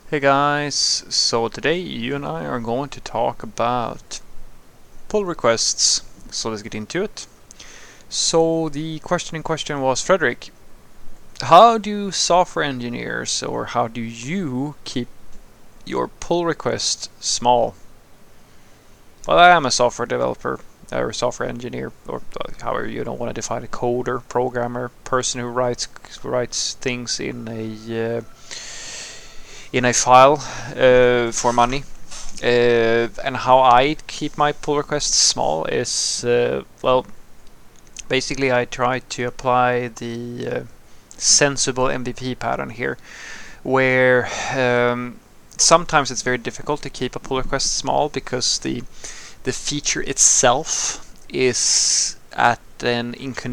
Hey guys, so today you and I are going to talk about pull requests. So let's get into it. So the question in question was, Frederick, how do software engineers or how do you keep your pull request small? Well, I am a software developer or software engineer, or however you don't want to define a coder, programmer, person who writes things in a file for money. And how I keep my pull requests small is, well, basically I try to apply the sensible MVP pattern here, where sometimes it's very difficult to keep a pull request small because the feature itself is at an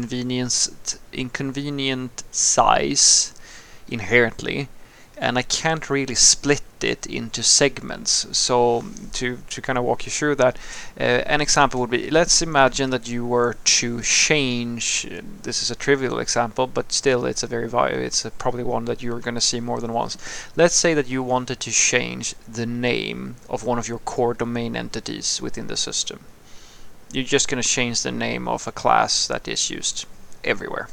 inconvenient size inherently, and I can't really split it into segments. So to kind of walk you through that, an example would be, let's imagine that you were to change, this is a trivial example, but still it's probably one that you're going to see more than once. Let's say that you wanted to change the name of one of your core domain entities within the system. You're just going to change the name of a class that is used everywhere.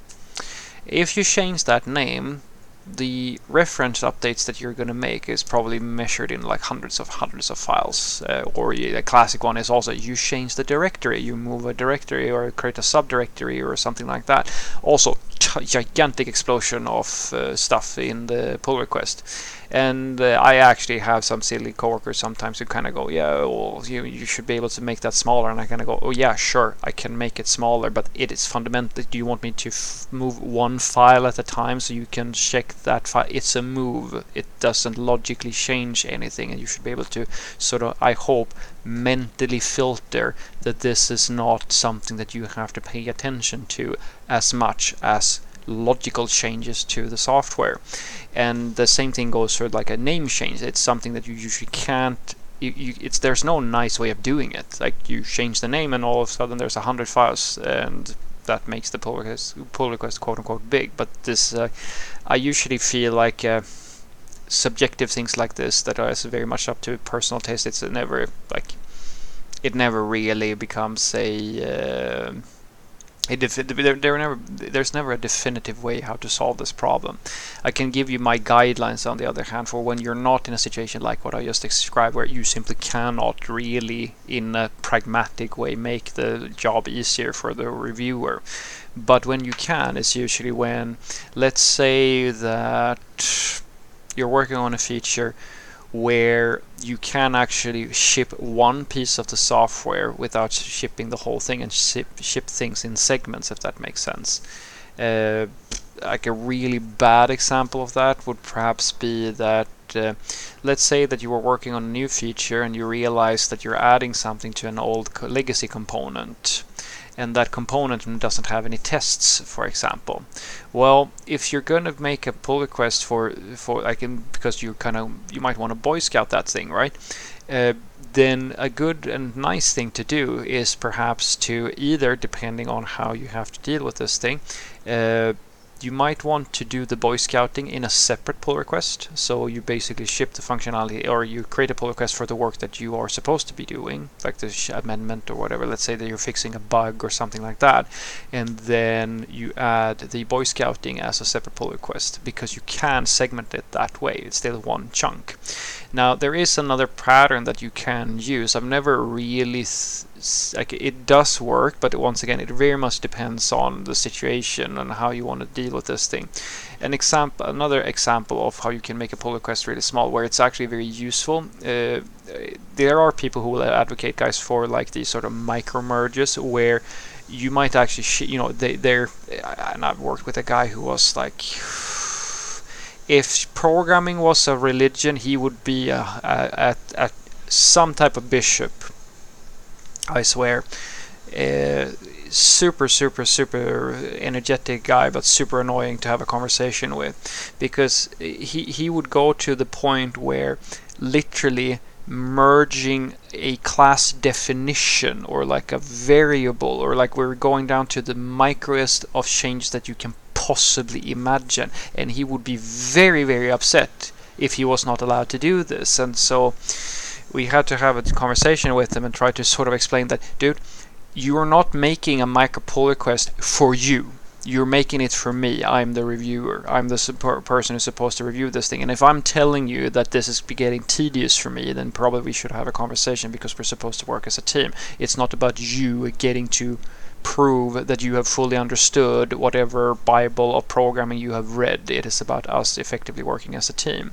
If you change that name, the reference updates that you're going to make is probably measured in like hundreds of files. Or a classic one is also you change the directory, you move a directory or create a subdirectory or something like that. Also, gigantic explosion of stuff in the pull request. And I actually have some silly coworkers sometimes who kind of go, yeah, well, you should be able to make that smaller. And I kind of go, oh yeah, sure, I can make it smaller, but it is fundamentally, do you want me to move one file at a time so you can check that file? It's a move. It doesn't logically change anything, and you should be able to sort of, I hope, mentally filter that this is not something that you have to pay attention to as much as logical changes to the software. And the same thing goes for like a name change. It's something that you usually can't, there's no nice way of doing it. Like you change the name and all of a sudden there's 100 files, and that makes the pull request quote unquote big. But this I usually feel like subjective things like this that are very much up to personal taste. It's never like, it never really becomes a there's never a definitive way how to solve this problem. I can give you my guidelines, on the other hand, for when you're not in a situation like what I just described, where you simply cannot really, in a pragmatic way, make the job easier for the reviewer. But when you can, it's usually when, let's say that you're working on a feature where you can actually ship one piece of the software without shipping the whole thing, and ship things in segments, if that makes sense. Like a really bad example of that would perhaps be that let's say that you were working on a new feature and you realize that you're adding something to an old legacy component, and that component doesn't have any tests, for example. Well, if you're going to make a pull request for like because you might want to Boy Scout that thing, right? Then a good and nice thing to do is perhaps to either, depending on how you have to deal with this thing, you might want to do the Boy Scouting in a separate pull request. So you basically ship the functionality, or you create a pull request for the work that you are supposed to be doing, like the amendment or whatever. Let's say that you're fixing a bug or something like that, and then you add the Boy Scouting as a separate pull request, because you can segment it that way. It's still one chunk. Now, there is another pattern that you can use. I've never really like, it does work, but once again, it very much depends on the situation and how you want to deal with this thing. Another example of how you can make a pull request really small, where it's actually very useful. There are people who will advocate, guys, for like these sort of micro merges, where you might actually, and I've worked with a guy who was like, if programming was a religion, he would be at some type of bishop, I swear. Super energetic guy, but super annoying to have a conversation with, because he would go to the point where literally merging a class definition, or like a variable, or like we're going down to the microest of changes that you can possibly imagine, and he would be very upset if he was not allowed to do this. And so we had to have a conversation with him and try to sort of explain that, dude, you are not making a micro pull request for you. You're making it for me. I'm the reviewer. I'm the person who's supposed to review this thing. And if I'm telling you that this is getting tedious for me, then probably we should have a conversation, because we're supposed to work as a team. It's not about you getting to prove that you have fully understood whatever Bible of programming you have read. It is about us effectively working as a team.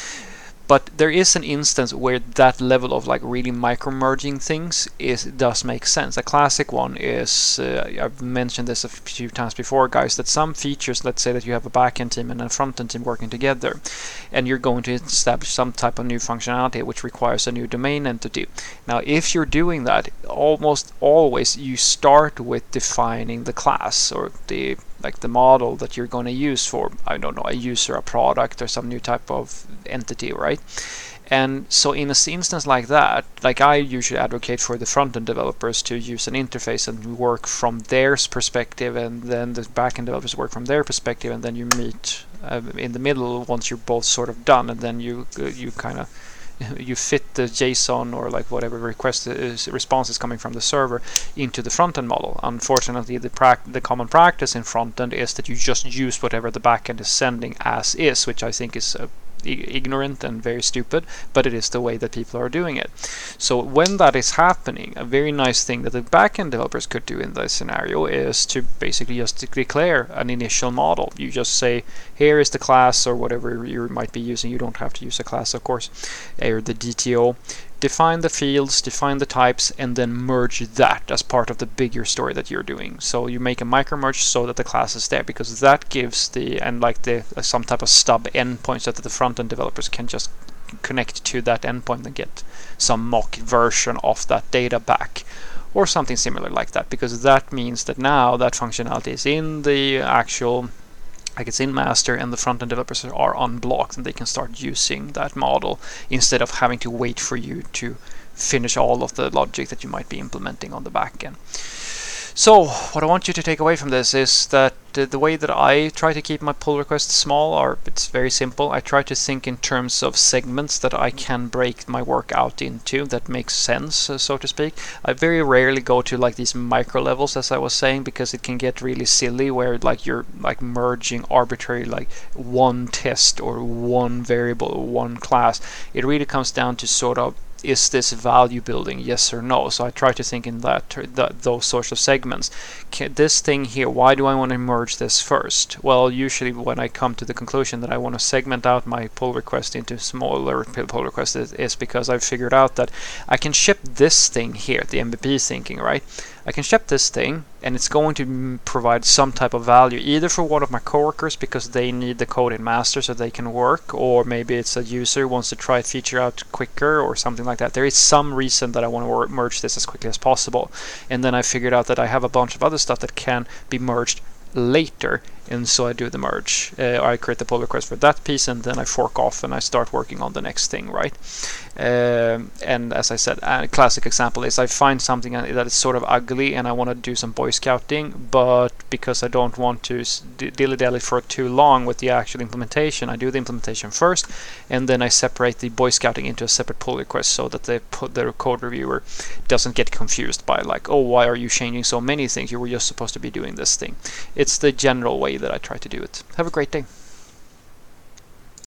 But there is an instance where that level of like really micro-merging things does make sense. A classic one is, I've mentioned this a few times before, guys, that some features, let's say that you have a backend team and a front-end team working together, and you're going to establish some type of new functionality which requires a new domain entity. Now, if you're doing that, almost always you start with defining the class or the model that you're going to use for, I don't know, a user, a product, or some new type of entity, right? And so in an instance like that, like I usually advocate for the front-end developers to use an interface and work from their perspective, and then the back-end developers work from their perspective, and then you meet in the middle once you're both sort of done, and then you kind of you fit the JSON or like whatever response is coming from the server into the front-end model. Unfortunately, the common practice in front-end is that you just use whatever the backend is sending as is, which I think is ignorant and very stupid, but it is the way that people are doing it. So when that is happening, a very nice thing that the backend developers could do in this scenario is to basically just declare an initial model. You just say, here is the class or whatever you might be using. You don't have to use a class, of course, or the DTO. Define the fields, define the types, and then merge that as part of the bigger story that you're doing. So you make a micro merge so that the class is there, because that gives some type of stub endpoint so that the front-end developers can just connect to that endpoint and get some mock version of that data back, or something similar like that, because that means that now that functionality is in the actual, like it's in master, and the front-end developers are unblocked and they can start using that model instead of having to wait for you to finish all of the logic that you might be implementing on the back end. So what I want you to take away from this is that the way that I try to keep my pull requests small it's very simple. I try to think in terms of segments that I can break my work out into that makes sense, so to speak. I very rarely go to like these micro levels, as I was saying, because it can get really silly where like you're like merging arbitrary like one test or one variable or one class. It really comes down to sort of, is this value building, yes or no? So I try to think in those sorts of segments. This thing here, why do I want to merge this first? Well, usually when I come to the conclusion that I want to segment out my pull request into smaller pull requests is because I've figured out that I can ship this thing here, the MVP thinking, right? I can ship this thing and it's going to provide some type of value either for one of my coworkers because they need the code in master so they can work, or maybe it's a user who wants to try a feature out quicker or something like that. There is some reason that I want to merge this as quickly as possible, and then I figured out that I have a bunch of other stuff that can be merged later, and so I do the merge. I create the pull request for that piece, and then I fork off and I start working on the next thing, right? And as I said, a classic example is I find something that is sort of ugly and I want to do some Boy Scouting, but because I don't want to dilly-dally for too long with the actual implementation, I do the implementation first, and then I separate the Boy Scouting into a separate pull request so that the code reviewer doesn't get confused by like, oh, why are you changing so many things? You were just supposed to be doing this thing. It's the general way that I try to do it. Have a great day.